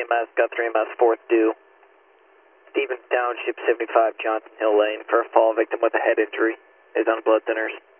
EMS, got 3 EMS, 4th due. Stevens Township, 75 Johnson Hill Lane, for a fall victim with a head injury, is on blood thinners.